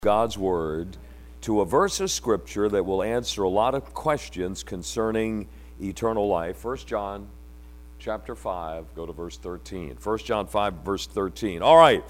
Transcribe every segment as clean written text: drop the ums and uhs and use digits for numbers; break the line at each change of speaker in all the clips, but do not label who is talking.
God's Word to a verse of Scripture that will answer a lot of questions concerning eternal life. 1 John chapter 5, go to verse 13. 1 John 5, verse 13. All right.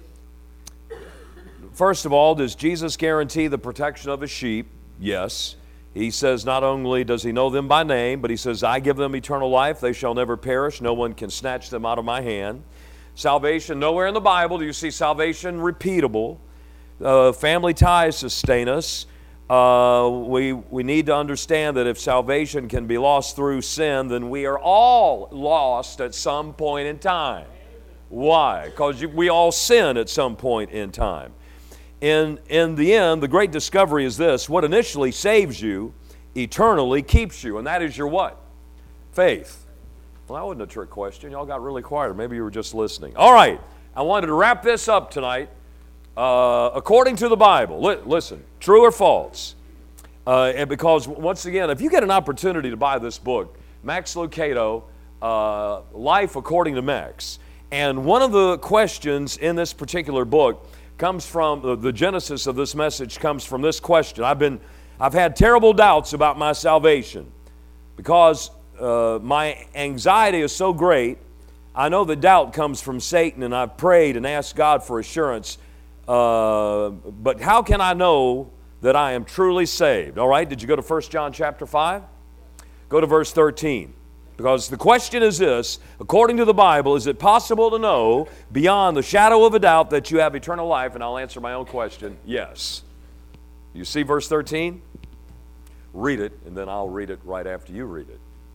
First of all, does Jesus guarantee the protection of his sheep? Yes. He says not only does he know them by name, but he says, I give them eternal life. They shall never perish. No one can snatch them out of my hand. Salvation, nowhere in the Bible do you see salvation repeatable. Family ties sustain us. We need to understand that if salvation can be lost through sin, then we are all lost at some point in time. Why? Because we all sin at some point in time. In the end, the great discovery is this: what initially saves you eternally keeps you, and that is your what? Faith. Well, that wasn't a trick question. Y'all got really quiet, or maybe you were just listening. All right, I wanted to wrap this up tonight. According to the Bible, listen, true or false? And because, once again, if you get an opportunity to buy this book, Max Lucado, Life According to Max, and one of the questions in this particular book comes from, the genesis of this message comes from this question. I've had terrible doubts about my salvation because my anxiety is so great. I know the doubt comes from Satan, and I've prayed and asked God for assurance. But how can I know that I am truly saved? All right, did you go to 1 John chapter 5? Go to verse 13. Because the question is this: according to the Bible, is it possible to know beyond the shadow of a doubt that you have eternal life? And I'll answer my own question, yes. You see verse 13? Read it, and then I'll read it right after you read it.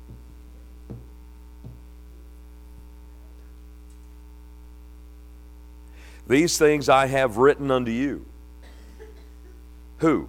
These things I have written unto you. Who?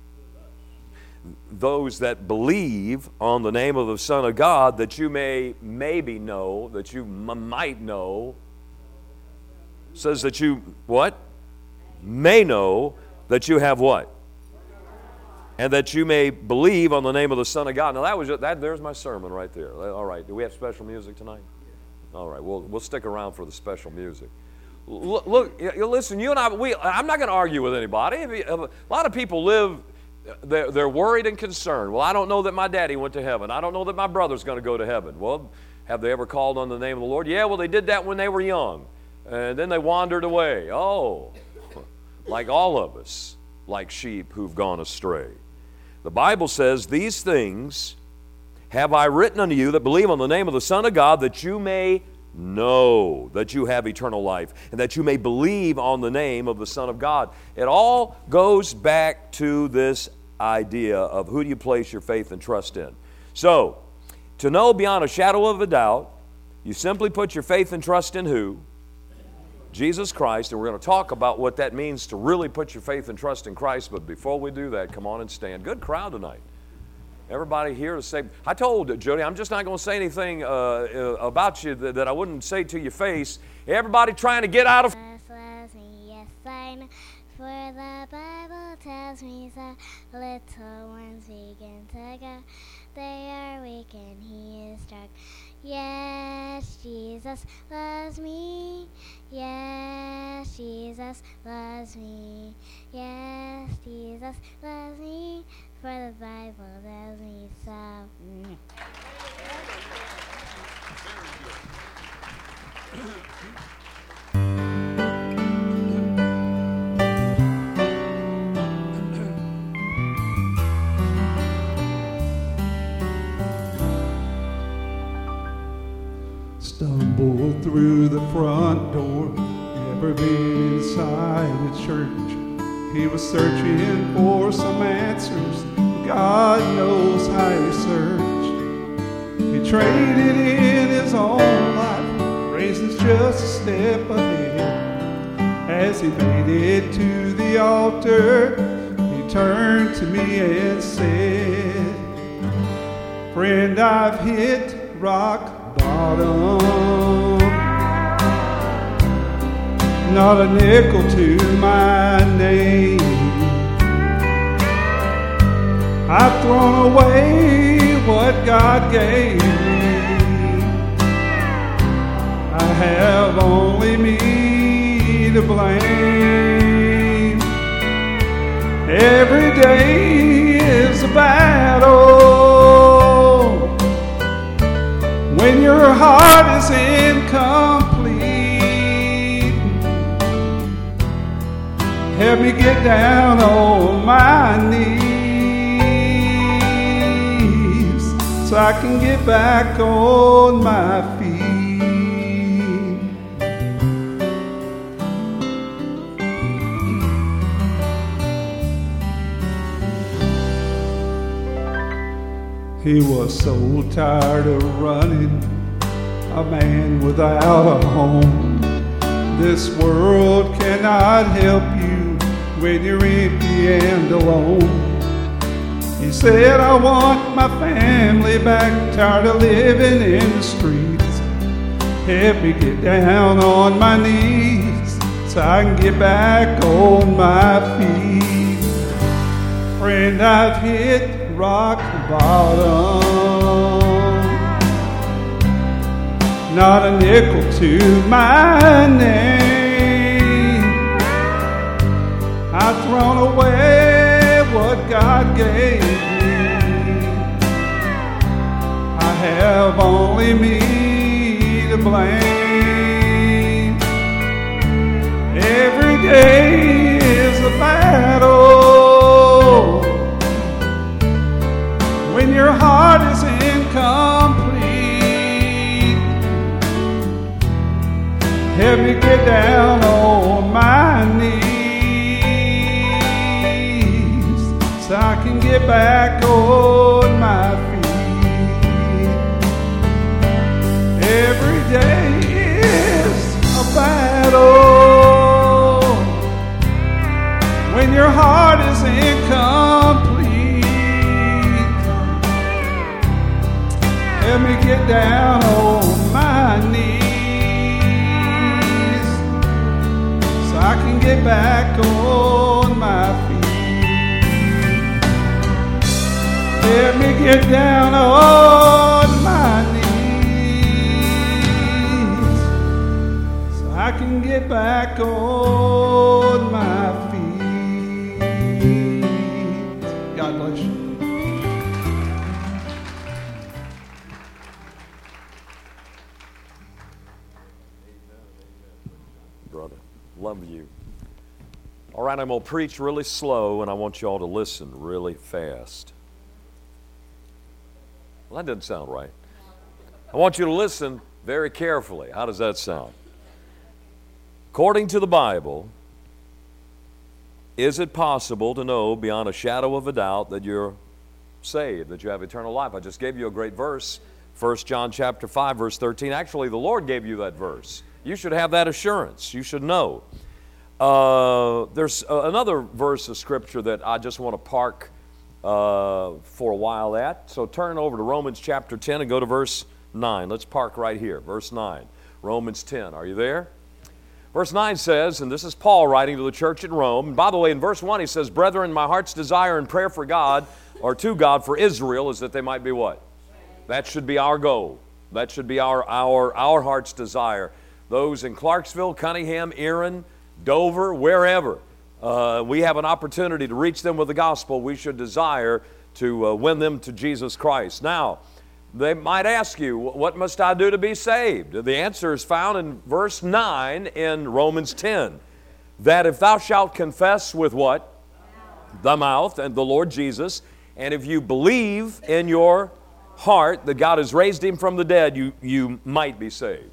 Those that believe on the name of the Son of God, that you may maybe know, that you might know. Says that you, what? May know that you have what? And that you may believe on the name of the Son of God. Now there's my sermon right there. All right, do we have special music tonight? All right, we'll stick around for the special music. Look, listen, you and I'm not going to argue with anybody. A lot of people live, they're worried and concerned. Well, I don't know that my daddy went to heaven. I don't know that my brother's going to go to heaven. Well, have they ever called on the name of the Lord? Yeah, well, they did that when they were young. And then they wandered away. Oh, like all of us, like sheep who've gone astray. The Bible says, these things have I written unto you that believe on the name of the Son of God, that you may know that you have eternal life, and that you may believe on the name of the Son of God. It all goes back to this idea of who do you place your faith and trust in. So, to know beyond a shadow of a doubt, you simply put your faith and trust in who? Jesus Christ. And we're going to talk about what that means to really put your faith and trust in Christ. But before we do that, come on and stand. Good crowd tonight. Everybody here to say, I told Jody, I'm just not going to say anything about you that I wouldn't say to your face. Everybody trying to get out of...
Loves me, yes I know, for the Bible tells me so. Little ones begin to go, they are weak and he is strong. Yes, Jesus loves me. Yes, Jesus loves me. Yes, Jesus loves me. For the Bible tells me so.
Stumbled through the front door, never been inside a church. He was searching for some answers. God knows how he searched. He traded in his own life, raisins just a step ahead. As he made it to the altar, he turned to me and said, friend, I've hit rock bottom. Not a nickel to my name. I've thrown away what God gave me. I have only me to blame. Every day is a battle. When your heart is incomplete, help me get down on my knees so I can get back on my feet. He was so tired of running, a man without a home. This world cannot help you when you're empty and alone. He said, I want my family back, tired of living in the streets. Help me get down on my knees so I can get back on my feet. Friend, I've hit rock bottom, not a nickel to my name. I've thrown away what God gave me. I have only me to blame. Every day is a battle. When your heart is incomplete, help me get down on my knees so I can get back on my feet. Every day is a battle. When your heart is incomplete, help me get down on my knees so I can get back on my feet. Help me get down on my knees so I can get back on my feet. God bless you.
Love you. All right, I'm going to preach really slow, and I want you all to listen really fast. Well, that doesn't sound right. I want you to listen very carefully. How does that sound? According to the Bible, is it possible to know beyond a shadow of a doubt that you're saved, that you have eternal life? I just gave you a great verse, 1 John chapter 5, verse 13. Actually, the Lord gave you that verse. You should have that assurance. You should know. There's another verse of Scripture that I just want to park for a while at. So turn over to Romans chapter 10 and go to verse 9. Let's park right here. Verse 9. Romans 10. Are you there? Verse 9 says, and this is Paul writing to the church in Rome. And by the way, in verse 1 he says, Brethren, my heart's desire and prayer for God, or to God for Israel, is that they might be what? That should be our goal. That should be our heart's desire. Those in Clarksville, Cunningham, Erin, Dover, wherever we have an opportunity to reach them with the gospel, we should desire to win them to Jesus Christ. Now, they might ask you, what must I do to be saved? The answer is found in verse 9 in Romans 10. That if thou shalt confess with what? The mouth and the Lord Jesus, and if you believe in your heart that God has raised him from the dead, you might be saved.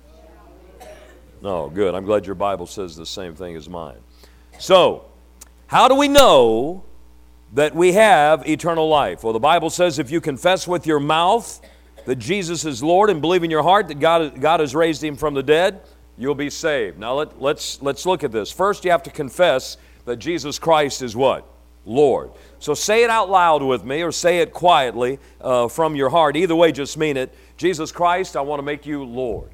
No, good. I'm glad your Bible says the same thing as mine. So, how do we know that we have eternal life? Well, the Bible says if you confess with your mouth that Jesus is Lord and believe in your heart that God has raised him from the dead, you'll be saved. Now, let's look at this. First, you have to confess that Jesus Christ is what? Lord. So say it out loud with me or say it quietly from your heart. Either way, just mean it. Jesus Christ, I want to make you Lord.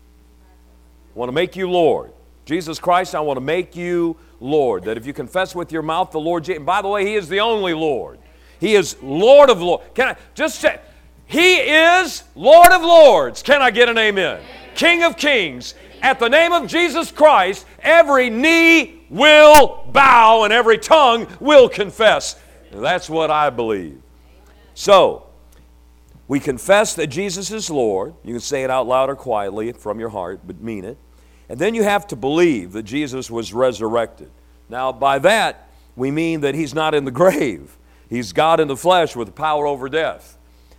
I want to make you Lord. Jesus Christ, I want to make you Lord. That if you confess with your mouth the Lord Jesus, and by the way, he is the only Lord. He is Lord of Lords. Can I just say, he is Lord of Lords. Can I get an amen? King of Kings. At the name of Jesus Christ, every knee will bow and every tongue will confess. That's what I believe. So, we confess that Jesus is Lord. You can say it out loud or quietly from your heart, but mean it. And then you have to believe that Jesus was resurrected. Now, by that, we mean that He's not in the grave. He's God in the flesh with power over death.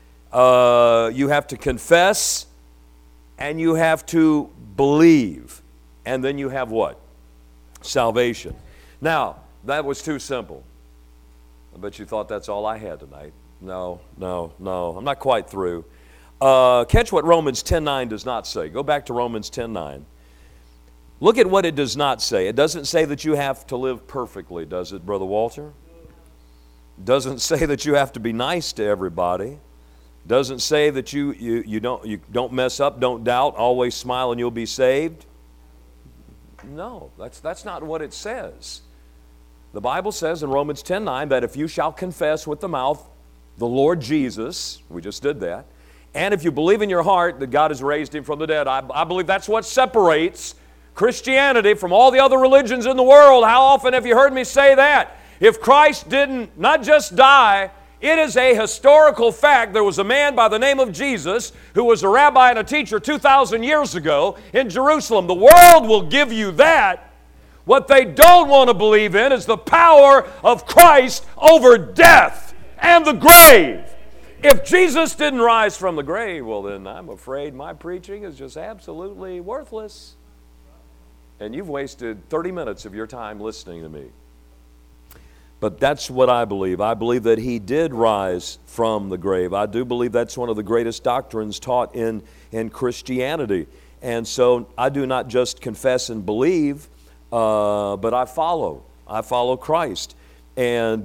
You have to confess and you have to believe. And then you have what? Salvation. Now, that was too simple. I bet you thought that's all I had tonight. No. I'm not quite through. Catch what Romans 10:9 does not say. Go back to Romans 10:9. Look at what it does not say. It doesn't say that you have to live perfectly, does it, Brother Walter? It doesn't say that you have to be nice to everybody. It doesn't say that you don't mess up, don't doubt, always smile and you'll be saved. No, that's not what it says. The Bible says in Romans 10:9 that if you shall confess with the mouth the Lord Jesus, we just did that, and if you believe in your heart that God has raised Him from the dead, I believe that's what separates Christianity from all the other religions in the world. How often have you heard me say that? If Christ didn't not just die, it is a historical fact. There was a man by the name of Jesus who was a rabbi and a teacher 2,000 years ago in Jerusalem. The world will give you that. What they don't want to believe in is the power of Christ over death and the grave. If Jesus didn't rise from the grave, well then I'm afraid my preaching is just absolutely worthless. And you've wasted 30 minutes of your time listening to me. But that's what I believe. I believe that He did rise from the grave. I do believe that's one of the greatest doctrines taught in Christianity. And so I do not just confess and believe, but I follow. I follow Christ. And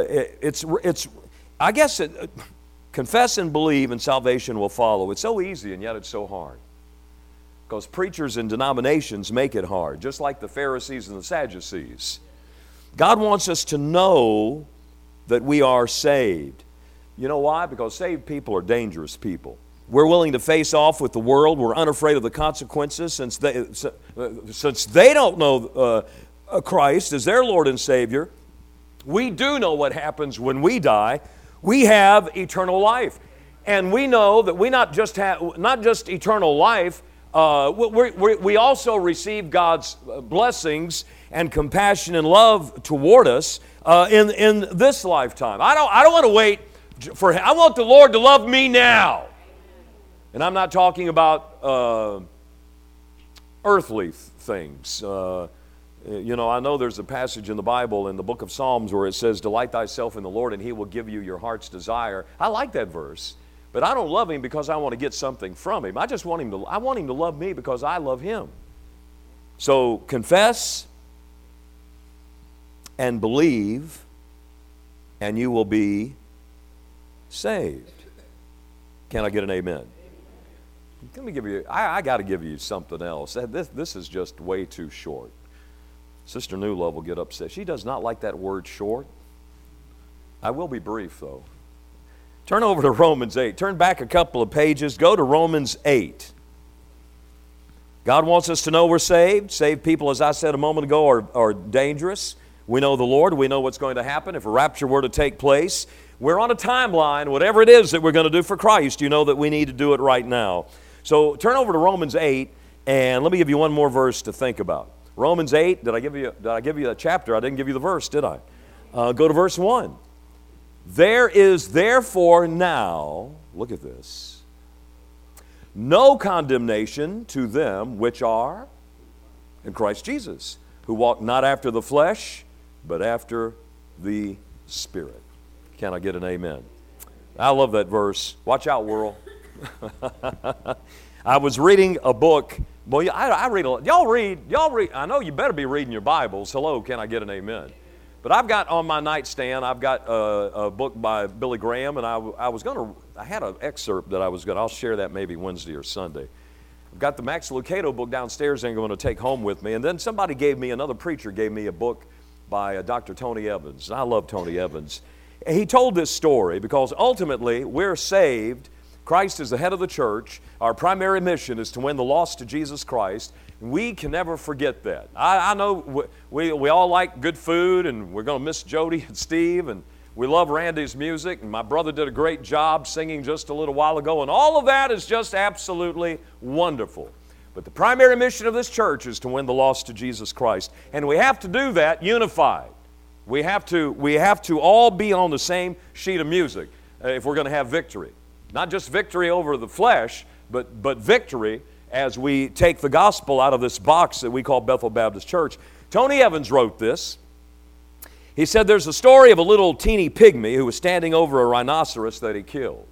confess and believe and salvation will follow. It's so easy and yet it's so hard. Because preachers and denominations make it hard, just like the Pharisees and the Sadducees. God wants us to know that we are saved. You know why? Because saved people are dangerous people. We're willing to face off with the world. We're unafraid of the consequences since they don't know Christ as their Lord and Savior. We do know what happens when we die. We have eternal life. And we know that we not just eternal life, we also receive God's blessings and compassion and love toward us in this lifetime. I don't want to wait for. I want the Lord to love me now, and I'm not talking about earthly things. I know there's a passage in the Bible in the book of Psalms where it says, "Delight thyself in the Lord, and He will give you your heart's desire." I like that verse. But I don't love Him because I want to get something from Him. I want Him to love me because I love Him. So confess and believe, and you will be saved. Can I get an amen? Let me give you. I got to give you something else. This is just way too short. Sister Newlove will get upset. She does not like that word short. I will be brief though. Turn over to Romans 8. Turn back a couple of pages. Go to Romans 8. God wants us to know we're saved. Saved people, as I said a moment ago, are dangerous. We know the Lord. We know what's going to happen if a rapture were to take place. We're on a timeline. Whatever it is that we're going to do for Christ, you know that we need to do it right now. So turn over to Romans 8, and let me give you one more verse to think about. Romans 8, did I give you a chapter? I didn't give you the verse, did I? Go to verse 1. There is therefore now, look at this, no condemnation to them which are in Christ Jesus, who walk not after the flesh, but after the Spirit. Can I get an amen? I love that verse. Watch out, world. I was reading a book. Well, I read a lot. Y'all read. I know you better be reading your Bibles. Hello, can I get an amen? But I've got on my nightstand, I've got a book by Billy Graham, and I had an excerpt I'll share that maybe Wednesday or Sunday. I've got the Max Lucado book downstairs I'm going to take home with me. And then another preacher gave me a book by Dr. Tony Evans. And I love Tony Evans. And he told this story because ultimately we're saved Christ is the head of the church. Our primary mission is to win the lost to Jesus Christ. We can never forget that. I know we all like good food, and we're going to miss Jody and Steve, and we love Randy's music, and my brother did a great job singing just a little while ago, and all of that is just absolutely wonderful. But the primary mission of this church is to win the lost to Jesus Christ, and we have to do that unified. We have to all be on the same sheet of music if we're going to have victory. Not just victory over the flesh, but victory as we take the gospel out of this box that we call Bethel Baptist Church. Tony Evans wrote this. He said there's a story of a little teeny pygmy who was standing over a rhinoceros that he killed.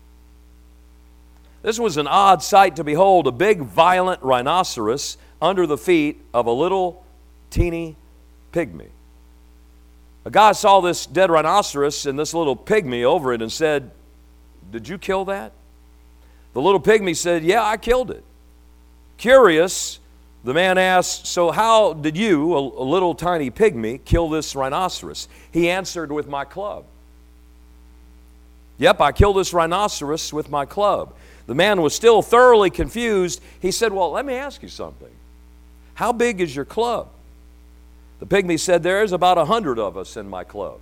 This was an odd sight to behold, a big violent rhinoceros under the feet of a little teeny pygmy. A guy saw this dead rhinoceros and this little pygmy over it and said, "Did you kill that?" The little pygmy said, "Yeah, I killed it." Curious, the man asked, "So how did you, a little tiny pygmy, kill this rhinoceros?" He answered, "With my club." "Yep, I killed this rhinoceros with my club." The man was still thoroughly confused. He said, "Well, let me ask you something. How big is your club?" The pygmy said, "There's about 100 of us in my club."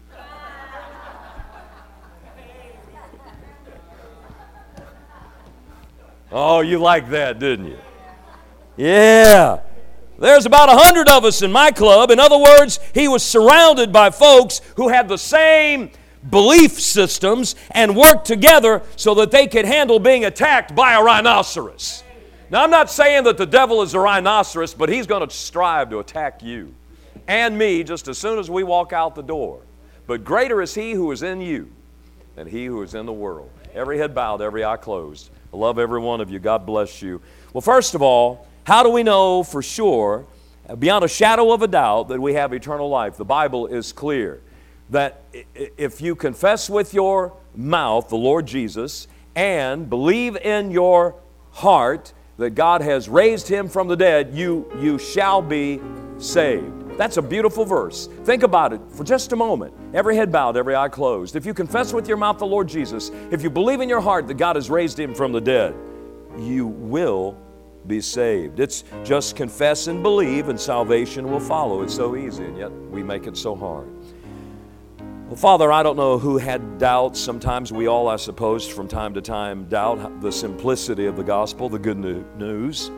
Oh, you liked that, didn't you? Yeah. There's about 100 of us in my club. In other words, he was surrounded by folks who had the same belief systems and worked together so that they could handle being attacked by a rhinoceros. Now, I'm not saying that the devil is a rhinoceros, but he's going to strive to attack you and me just as soon as we walk out the door. But greater is he who is in you than he who is in the world. Every head bowed, every eye closed. I love every one of you. God bless you. Well, first of all, how do we know for sure, beyond a shadow of a doubt, that we have eternal life? The Bible is clear that if you confess with your mouth the Lord Jesus and believe in your heart that God has raised him from the dead, you shall be saved. That's a beautiful verse. Think about it for just a moment. Every head bowed, every eye closed. If you confess with your mouth the Lord Jesus, if you believe in your heart that God has raised him from the dead, you will be saved. It's just confess and believe and salvation will follow. It's so easy, and yet we make it so hard. Well, Father, I don't know who had doubts. Sometimes we all, I suppose, from time to time doubt the simplicity of the gospel, the good news.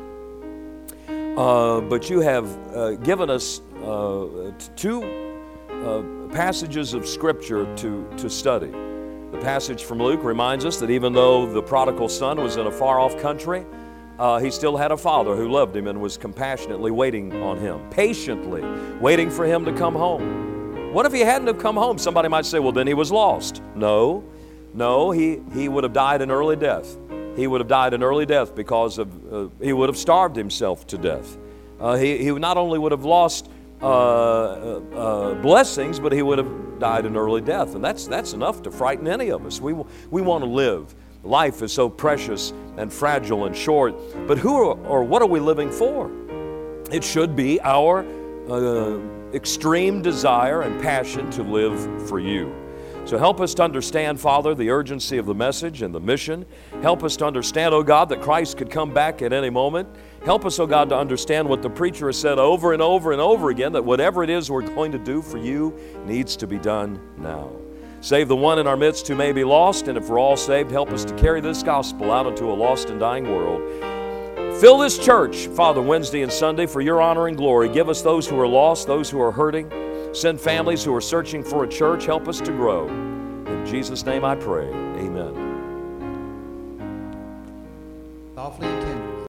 But you have given us two passages of Scripture to study. The passage from Luke reminds us that even though the prodigal son was in a far-off country, he still had a father who loved him and was compassionately waiting on him, patiently waiting for him to come home. What if he hadn't have come home? Somebody might say, well, then he was lost. No, he would have died an early death. He would have died an early death because of he would have starved himself to death. He not only would have lost blessings, but he would have died an early death. And that's enough to frighten any of us. We want to live. Life is so precious and fragile and short. But who or what are we living for? It should be our extreme desire and passion to live for you. So help us to understand, Father, the urgency of the message and the mission. Help us to understand, oh God, that Christ could come back at any moment. Help us, oh God, to understand what the preacher has said over and over and over again, that whatever it is we're going to do for you needs to be done now. Save the one in our midst who may be lost, and if we're all saved, help us to carry this gospel out into a lost and dying world. Fill this church, Father, Wednesday and Sunday for your honor and glory. Give us those who are lost, those who are hurting. Send families who are searching for a church. Help us to grow. In Jesus' name I pray. Amen.
Awfully intended.